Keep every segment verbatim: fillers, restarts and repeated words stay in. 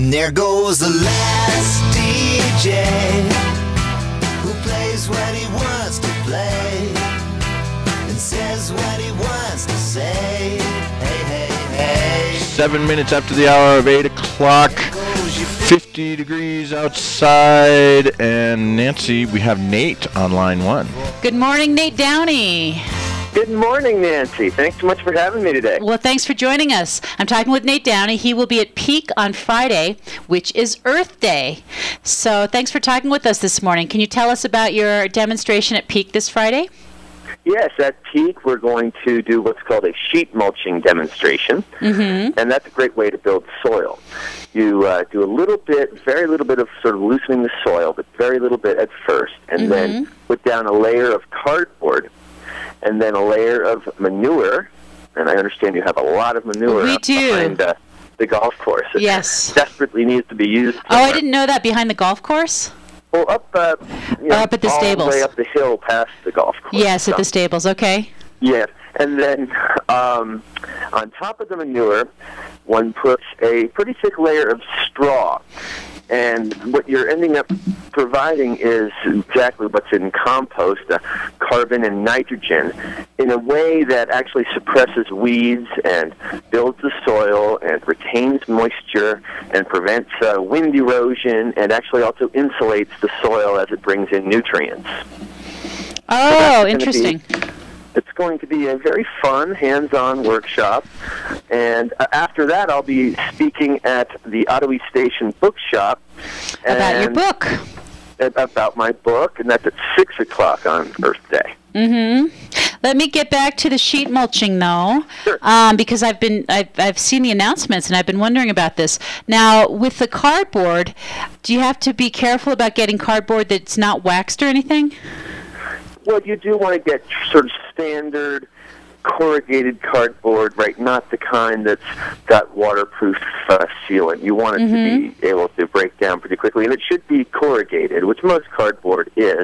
And there goes the last D J who plays what he wants to play and says what he wants to say. Hey, hey, hey. Seven minutes after the hour of eight o'clock. fifty degrees outside. And Nancy, we have Nate on line one. Good morning, Nate Downey. Good morning, Nancy. Thanks so much for having me today. Well, thanks for joining us. I'm talking with Nate Downey. He will be at Peak on Friday, which is Earth Day. So thanks for talking with us this morning. Can you tell us about your demonstration at Peak this Friday? Yes, at Peak, we're going to do what's called a sheet mulching demonstration, mm-hmm. and that's a great way to build soil. You uh, do a little bit, very little bit of sort of loosening the soil, but very little bit at first, and mm-hmm. then put down a layer of cardboard, and then a layer of manure, and I understand you have a lot of manure we up do. behind uh, the golf course. It yes. desperately needs to be used. Oh, I didn't know that, behind the golf course? Well, up, uh, you know, up at the all stables. the way up the hill past the golf course. Yes, so. at the stables, okay. Yes, and then um, on top of the manure, one puts a pretty thick layer of straw. And what you're ending up providing is exactly what's in compost, uh, carbon and nitrogen, in a way that actually suppresses weeds and builds the soil and retains moisture and prevents uh, wind erosion and actually also insulates the soil as it brings in nutrients. Oh, So interesting. It's going to be a very fun, hands-on workshop. And uh, after that, I'll be speaking at the Ottawa Station Bookshop. About your book. About my book, and that's at six o'clock on Earth Day. Mm-hmm. Let me get back to the sheet mulching, though, sure. um, because I've been I've, I've seen the announcements, and I've been wondering about this. Now, with the cardboard, do you have to be careful about getting cardboard that's not waxed or anything? Well, you do want to get sort of standard corrugated cardboard, right? Not the kind that's got waterproof uh, sealant. You want it mm-hmm. to be able to break down pretty quickly, and it should be corrugated, which most cardboard is.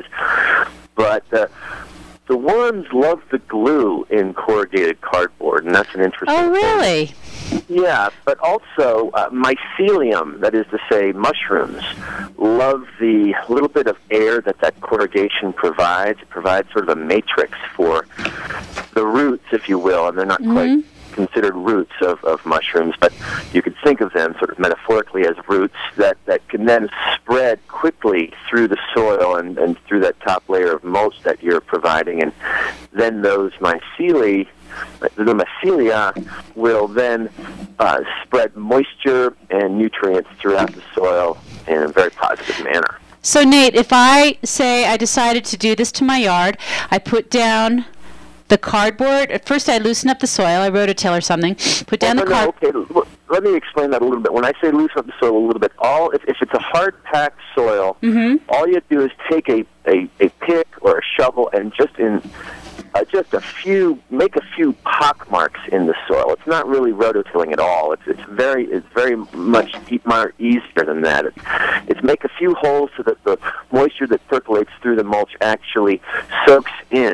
But uh, the worms love the glue in corrugated cardboard, and that's an interesting Oh, really? thing. Yeah, but also uh, mycelium, that is to say mushrooms, love the little bit of air that that corrugation provides. It provides sort of a matrix for the roots, if you will, and they're not mm-hmm. quite considered roots of, of mushrooms, but you could think of them sort of metaphorically as roots that, that can then spread quickly through the soil and, and through that top layer of mulch that you're providing, and then those mycelium The mycelia will then uh, spread moisture and nutrients throughout the soil in a very positive manner. So, Nate, if I say I decided to do this to my yard, I put down the cardboard. At first, I loosen up the soil. I rototill or something. Put down oh, the no, cardboard. No, okay. Let me explain that a little bit. When I say loosen up the soil a little bit, all if, if it's a hard-packed soil, mm-hmm. all you do is take a, a, a pick or a shovel and just in uh, just a few, make a few pock marks in the soil. It's not really rototilling at all. It's it's very it's very much more easier than that. It's, it's make a few holes so that the moisture that percolates through the mulch actually soaks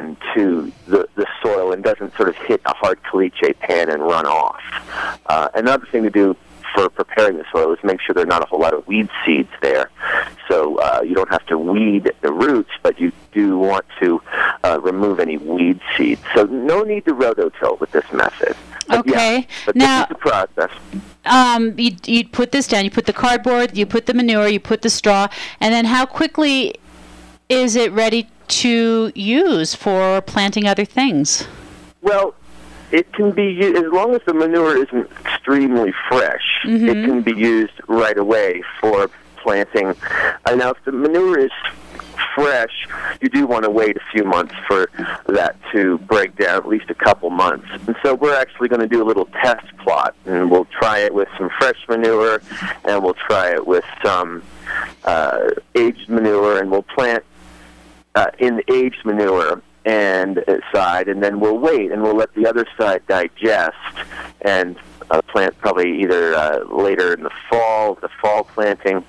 into the, the soil and doesn't sort of hit a hard caliche pan and run off. Uh, another thing to do for preparing the soil is make sure there are not a whole lot of weed seeds there. So uh, you don't have to weed the roots, but you do want to uh, remove any weed seeds. So no need to rototill with this method. But okay. Yeah, but now, this is the process. Um, you you put this down. You put the cardboard, you put the manure, you put the straw, and then how quickly is it ready to use for planting other things? Well, it can be used, as long as the manure isn't extremely fresh, mm-hmm. it can be used right away for planting. Uh, now, if the manure is fresh, you do want to wait a few months for that to break down, at least a couple months. And so we're actually going to do a little test plot, and we'll try it with some fresh manure, and we'll try it with some uh, aged manure, and we'll plant uh, in the aged manure and uh, side, and then we'll wait, and we'll let the other side digest, and uh, plant probably either uh, later in the fall, the fall planting,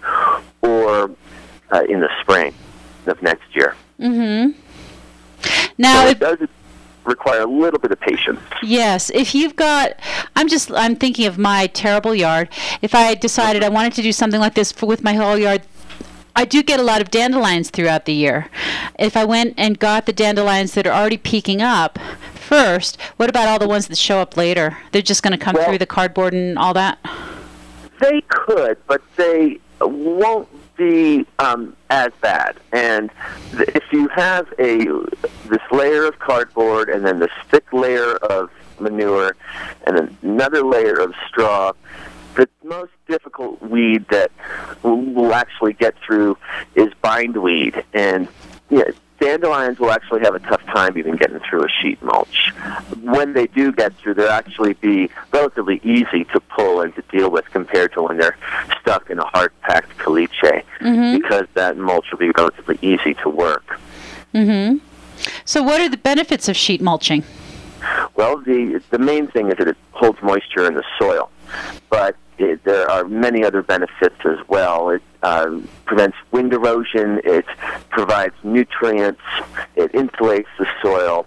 or uh, in the spring of next year. Mm-hmm. Now, so if, it does, require a little bit of patience. Yes, if you've got, I'm just, I'm thinking of my terrible yard. If I decided I wanted to do something like this for, with my whole yard, I do get a lot of dandelions throughout the year. If I went and got the dandelions that are already peaking up first, what about all the ones that show up later? They're just going to come well, through the cardboard and all that? They could, but they won't be um, as bad. And th- if you have a this layer of cardboard and then this thick layer of manure and then another layer of straw, the most difficult weed that we'll actually get through is bindweed. And yeah, dandelions will actually have a tough time even getting through a sheet mulch. When they do get through, they'll actually be relatively easy to pull and to deal with compared to when they're stuck in a hard-packed caliche, mm-hmm. because that mulch will be relatively easy to work. Mm-hmm. So what are the benefits of sheet mulching? Well, the the main thing is that it holds moisture in the soil, but it, there are many other benefits as well. It uh, prevents wind erosion, it provides nutrients, it insulates the soil,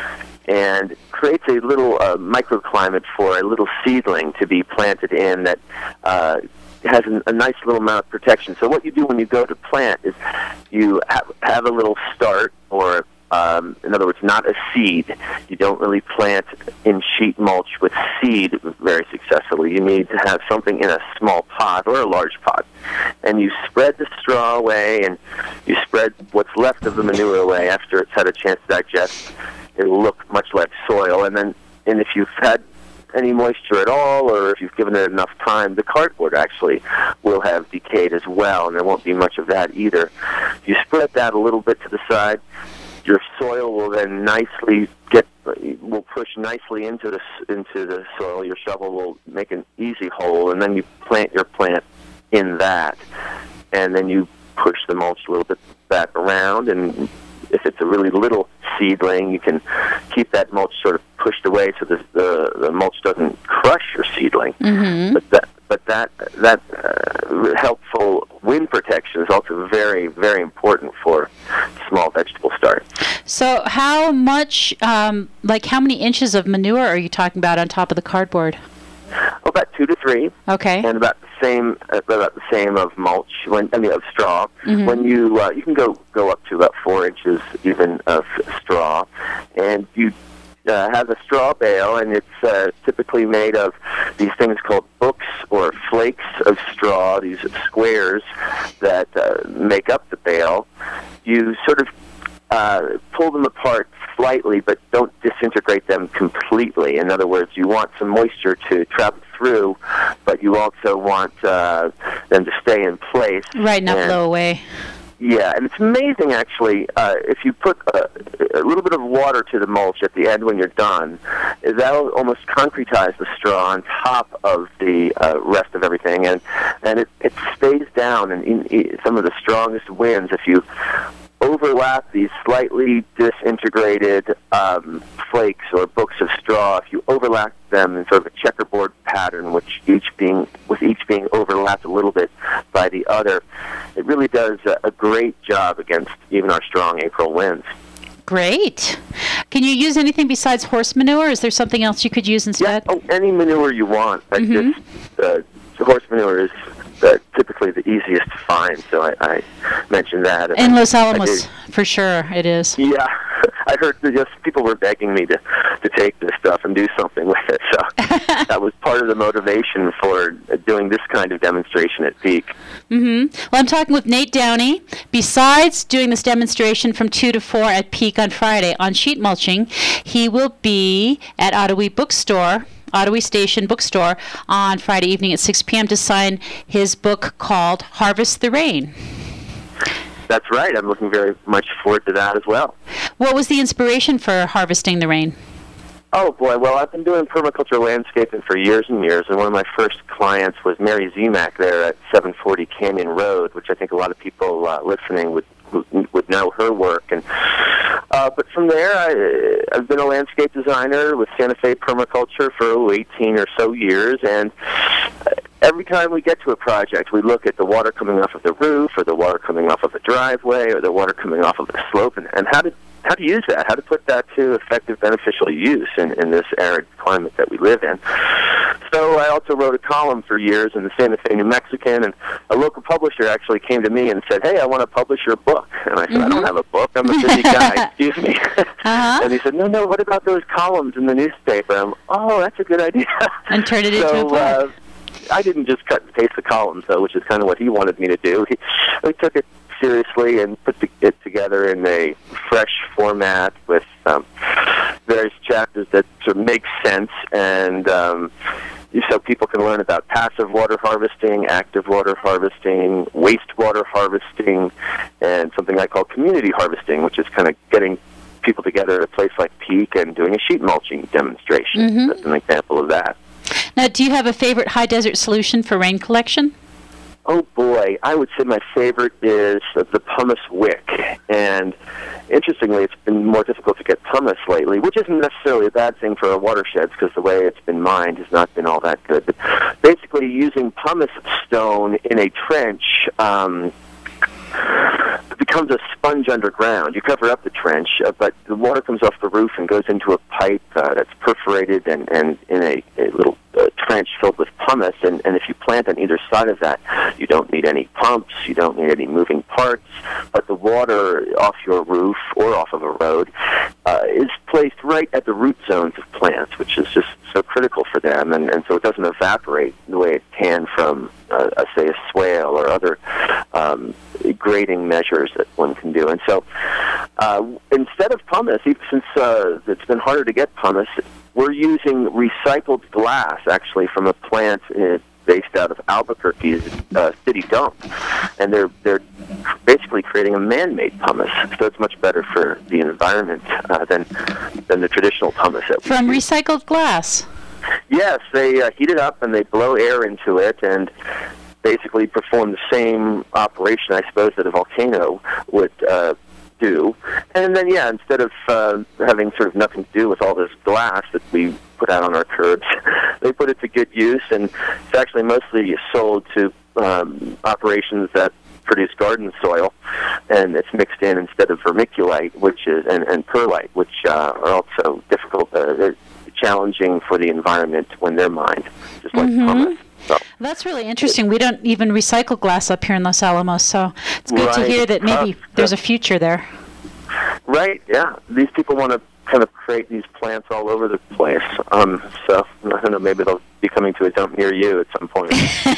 and creates a little uh, microclimate for a little seedling to be planted in that uh, has a, a nice little amount of protection. So what you do when you go to plant is you have, have a little start, or Um, in other words, not a seed. You don't really plant in sheet mulch with seed very successfully. You need to have something in a small pot or a large pot. And you spread the straw away, and you spread what's left of the manure away after it's had a chance to digest. It'll look much like soil. And then, and if you've had any moisture at all, or if you've given it enough time, the cardboard actually will have decayed as well, and there won't be much of that either. You spread that a little bit to the side. Your soil will then nicely get, will push nicely into the into the soil. Your shovel will make an easy hole, and then you plant your plant in that, and then you push the mulch a little bit back around. And if it's a really little seedling, you can keep that mulch sort of pushed away so the the, the mulch doesn't crush your seedling. Mm-hmm. But that but that that uh, helpful wind protection is also very, very important for small vegetable start. So how much, um, like how many inches of manure are you talking about on top of the cardboard? Oh, about two to three. Okay. And about the same, uh, about the same of mulch. When I mean of straw. Mm-hmm. When you uh, you can go go up to about four inches even of straw, and you. Uh, have a straw bale, and it's uh, typically made of these things called books or flakes of straw, these squares that uh, make up the bale. You sort of uh, pull them apart slightly, but don't disintegrate them completely. In other words, you want some moisture to travel through, but you also want uh, them to stay in place. Right, not and, blow away. Yeah, and it's amazing, actually, uh, if you put a, a little bit of water to the mulch at the end when you're done, that'll almost concretize the straw on top of the uh, rest of everything, and, and it, it stays down. And in, in some of the strongest winds, if you overlap these slightly disintegrated um, flakes or books of straw, if you overlap them in sort of a checkerboard pattern, which each being with each being overlapped a little bit by the other, it really does a, a great job against even our strong April winds. Great. Can you use anything besides horse manure? Is there something else you could use instead? Yeah, oh, any manure you want. I mm-hmm. just, uh, horse manure is uh, typically the easiest to find, so I, I mentioned that. In Los Alamos, for sure, it is. Yeah, I heard that just people were begging me to, to take this stuff and do something with it, so that was part of the motivation for doing this kind of demonstration at Peak. Mm-hmm. Well, I'm talking with Nate Downey. Besides doing this demonstration from two to four at Peak on Friday on sheet mulching, he will be at Ottawee Bookstore, Ottawee Station Bookstore, on Friday evening at six p.m. to sign his book called Harvest the Rain. That's right. I'm looking very much forward to that as well. What was the inspiration for Harvesting the Rain? Oh, boy. Well, I've been doing permaculture landscaping for years and years, and one of my first clients was Mary Zemak there at seven forty Canyon Road, which I think a lot of people uh, listening would would know her work. And uh, but from there, I, I've been a landscape designer with Santa Fe Permaculture for oh, eighteen or so years, and every time we get to a project, we look at the water coming off of the roof, or the water coming off of the driveway, or the water coming off of the slope, and, and how to how to use that, how to put that to effective, beneficial use in, in this arid climate that we live in. So I also wrote a column for years in the Santa Fe New Mexican, and a local publisher actually came to me and said, hey, I want to publish your book. And I said, mm-hmm. I don't have a book. I'm a busy guy. Excuse me. Uh-huh. And he said, no, no, what about those columns in the newspaper? I'm, oh, that's a good idea. And turned it so, into a book. Uh, I didn't just cut and paste the columns, though, which is kind of what he wanted me to do. He, we took it seriously and put the, it together in a fresh format with um, various chapters that sort of make sense, and um, so people can learn about passive water harvesting, active water harvesting, wastewater harvesting, and something I call community harvesting, which is kind of getting people together at a place like Peak and doing a sheet mulching demonstration. Mm-hmm. That's an example of that. Now, do you have a favorite high desert solution for rain collection? Oh, boy. I would say my favorite is the pumice wick. And interestingly, it's been more difficult to get pumice lately, which isn't necessarily a bad thing for our watersheds because the way it's been mined has not been all that good. But basically, using pumice stone in a trench um, becomes a sponge underground. You cover up the trench, uh, but the water comes off the roof and goes into a pipe uh, that's perforated and, and in a, a little uh, trench filled with pumice. And, and if you plant on either side of that, you don't need any pumps, you don't need any moving parts, but the water off your roof or off of a road uh, is placed right at the root zones of plants, which is just so critical for them, and, and so it doesn't evaporate the way it can from, uh, uh, say, a swale or other um, grading measures that one can do. And so uh, instead of pumice, even since uh, it's been harder to get pumice, we're using recycled glass, actually, from a plant uh, based out of Albuquerque's uh, city dump, and they're they're basically creating a man-made pumice, so it's much better for the environment uh, than than the traditional pumice that we from use. Recycled glass. Yes, they uh, heat it up and they blow air into it and basically perform the same operation, I suppose, that a volcano would uh, do. And then, yeah, instead of uh, having sort of nothing to do with all this glass that we put out on our curbs, they put it to good use, and it's actually mostly sold to um, operations that produce garden soil, and it's mixed in instead of vermiculite, which is and, and perlite, which uh, are also difficult, uh, challenging for the environment when they're mined, just like mm-hmm. pumice. So. That's really interesting. We don't even recycle glass up here in Los Alamos, so it's good right. to hear that maybe uh, there's a future there. Right, yeah. These people want to kind of create these plants all over the place. Um, so, I don't know, maybe they'll be coming to a dump near you at some point.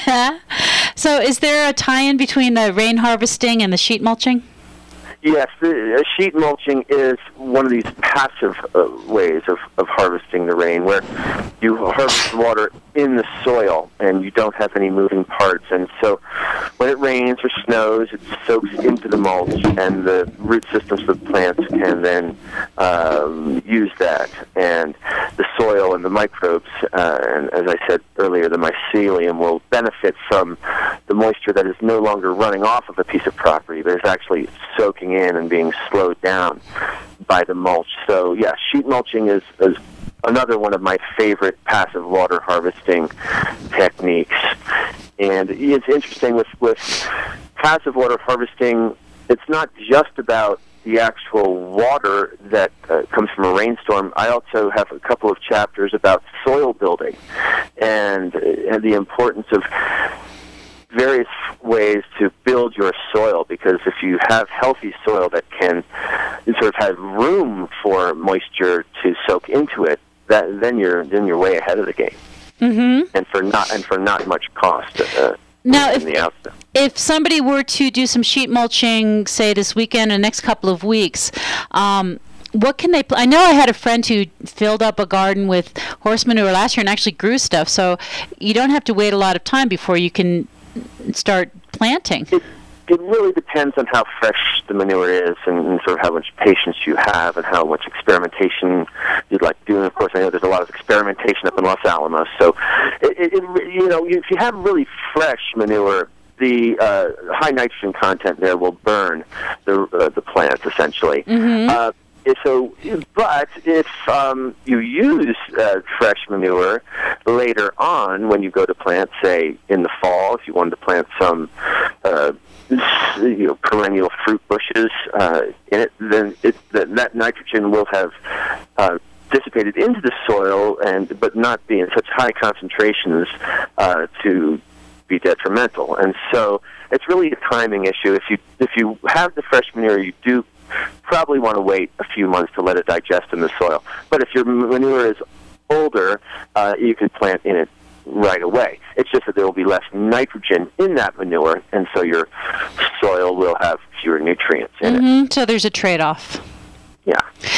So is there a tie-in between the rain harvesting and the sheet mulching? Yes, the, uh, sheet mulching is one of these passive uh, ways of, of harvesting the rain, where you harvest water in the soil and you don't have any moving parts. And so when it rains or snows, it soaks into the mulch, and the root systems of the plants can then um, use that. And the soil and the microbes, uh, and as I said earlier, the mycelium will benefit from the moisture that is no longer running off of a piece of property, but is actually soaking in and being slowed down by the mulch. So, yeah, sheet mulching is, is another one of my favorite passive water harvesting techniques. And it's interesting with, with passive water harvesting, it's not just about the actual water that uh, comes from a rainstorm. I also have a couple of chapters about soil building and, and the importance of various ways to build your soil, because if you have healthy soil that can sort of have room for moisture to soak into it, that then you're then you're way ahead of the game, mm-hmm. and for not and for not much cost. Uh, now, in if the outset. if somebody were to do some sheet mulching, say this weekend or next couple of weeks, um, what can they? Pl- I know I had a friend who filled up a garden with horse manure last year and actually grew stuff. So you don't have to wait a lot of time before you can start planting. It, it really depends on how fresh the manure is, and, and sort of how much patience you have and how much experimentation you'd like to do. And of course, I know there's a lot of experimentation up in Los Alamos. So, it, it, it, you know, if you have really fresh manure, the uh, high nitrogen content there will burn the uh, the plants essentially. Mm-hmm. Uh, So, but if um, you use uh, fresh manure later on when you go to plant, say in the fall, if you wanted to plant some uh, you know, perennial fruit bushes uh, in it, then it, the, that nitrogen will have uh, dissipated into the soil, and but not be in such high concentrations uh, to be detrimental. And so it's really a timing issue. If you if you have the fresh manure, you do probably want to wait a few months to let it digest in the soil. But if your manure is older, uh, you can plant in it right away. It's just that there will be less nitrogen in that manure, and so your soil will have fewer nutrients in mm-hmm. it. So there's a trade-off. Yeah.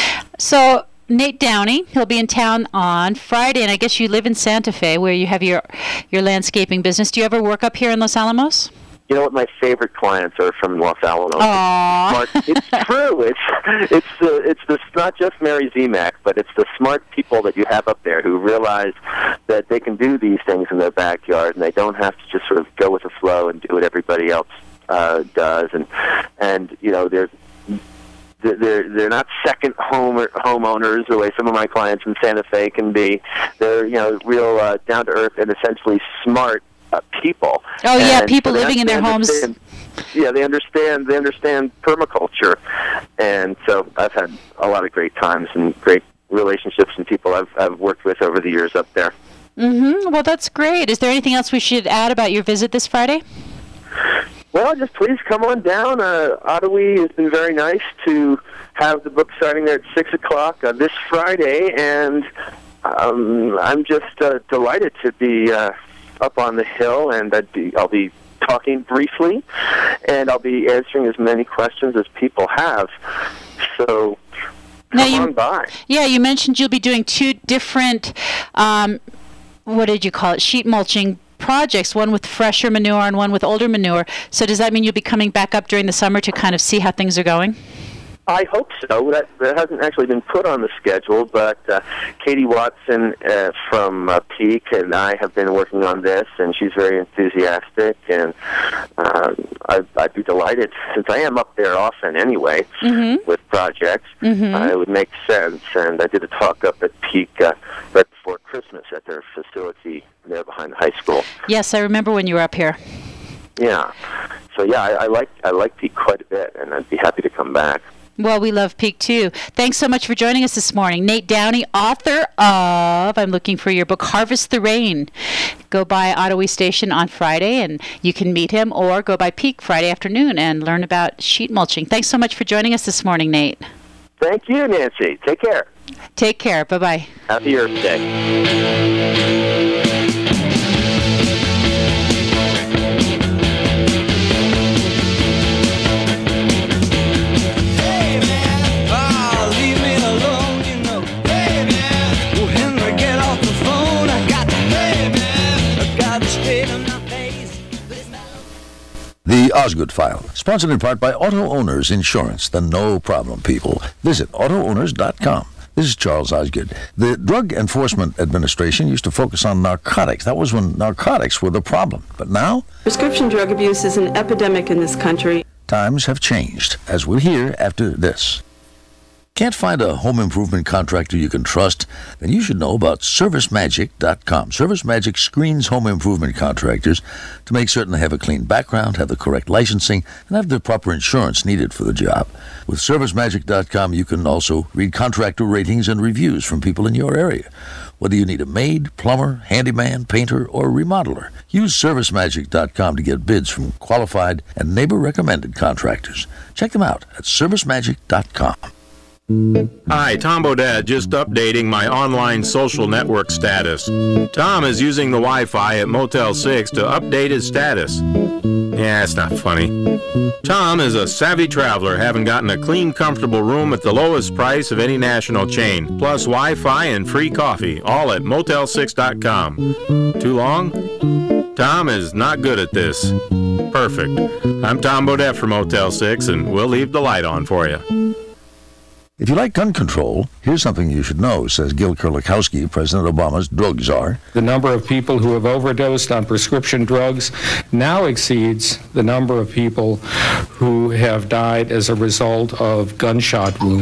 So Nate Downey, he'll be in town on Friday, and I guess you live in Santa Fe, where you have your your landscaping business. Do you ever work up here in Los Alamos? You know what? My favorite clients are from Los Alamos. Aww. It's, it's true. It's it's the it's the not just Mary Zemak, but it's the smart people that you have up there who realize that they can do these things in their backyard, and they don't have to just sort of go with the flow and do what everybody else uh, does. And and you know they're. They're they're not second home homeowners the way some of my clients in Santa Fe can be. They're you know real uh, down to earth and essentially smart uh, people. Oh yeah, and people so living in their homes. Yeah, they understand they understand permaculture, and so I've had a lot of great times and great relationships and people I've I've worked with over the years up there. Mm-hmm. Well, that's great. Is there anything else we should add about your visit this Friday? Well, just please come on down. Uh, Ottawee has been very nice to have the book starting there at six o'clock uh, this Friday, and um, I'm just uh, delighted to be uh, up on the hill, and I'd be, I'll be talking briefly, and I'll be answering as many questions as people have. So come now you, on by. Yeah, you mentioned you'll be doing two different, um, what did you call it, sheet mulching projects, one with fresher manure and one with older manure. So does that mean you'll be coming back up during the summer to kind of see how things are going? I hope so. That, that hasn't actually been put on the schedule, but uh, Katie Watson uh, from uh, Peak and I have been working on this, and she's very enthusiastic, and uh, I'd, I'd be delighted, since I am up there often anyway mm-hmm. with projects, mm-hmm. uh, it would make sense. And I did a talk up at Peak uh, right before Christmas at their facility there behind the high school. Yes, I remember when you were up here. Yeah. So, yeah, I, I like I like Peak quite a bit, and I'd be happy to come back. Well, we love Peak, too. Thanks so much for joining us this morning. Nate Downey, author of, I'm looking for your book, Harvest the Rain. Go by Ottawee Station on Friday, and you can meet him, or go by Peak Friday afternoon and learn about sheet mulching. Thanks so much for joining us this morning, Nate. Thank you, Nancy. Take care. Take care. Bye-bye. Happy Earth Day. The Osgood File, sponsored in part by Auto Owners Insurance, the no-problem people. Visit auto owners dot com. This is Charles Osgood. The Drug Enforcement Administration used to focus on narcotics. That was when narcotics were the problem. But now? Prescription drug abuse is an epidemic in this country. Times have changed, as we'll hear after this. Can't find a home improvement contractor you can trust? Then you should know about Service Magic dot com. Service Magic screens home improvement contractors to make certain they have a clean background, have the correct licensing, and have the proper insurance needed for the job. With Service Magic dot com, you can also read contractor ratings and reviews from people in your area. Whether you need a maid, plumber, handyman, painter, or remodeler, use Service Magic dot com to get bids from qualified and neighbor-recommended contractors. Check them out at Service Magic dot com. Hi, Tom Bodette, just updating my online social network status. Tom is using the Wi-Fi at Motel six to update his status. Yeah, it's not funny. Tom is a savvy traveler, having gotten a clean, comfortable room at the lowest price of any national chain, plus Wi-Fi and free coffee, all at motel six dot com. Too long? Tom is not good at this. Perfect. I'm Tom Bodette from Motel six, and we'll leave the light on for you. If you like gun control, here's something you should know, says Gil Kerlikowske, President Obama's drug czar. The number of people who have overdosed on prescription drugs now exceeds the number of people who have died as a result of gunshot wounds.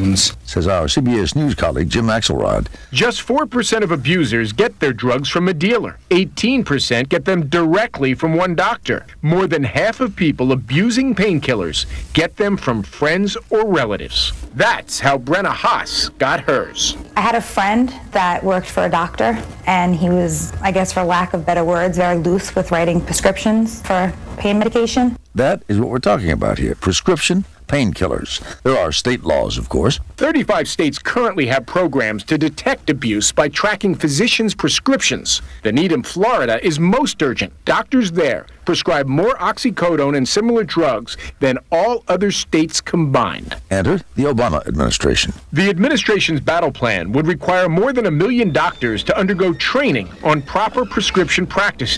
says our C B S News colleague Jim Axelrod. Just four percent of abusers get their drugs from a dealer. eighteen percent get them directly from one doctor. More than half of people abusing painkillers get them from friends or relatives. That's how Brenna Haas got hers. I had a friend that worked for a doctor, and he was, I guess for lack of better words, very loose with writing prescriptions for pain medication. That is what we're talking about here. Prescription painkillers. There are state laws, of course. thirty-five states currently have programs to detect abuse by tracking physicians' prescriptions. The need in Florida is most urgent. Doctors there prescribe more oxycodone and similar drugs than all other states combined. Enter the Obama administration. The administration's battle plan would require more than a million doctors to undergo training on proper prescription practices.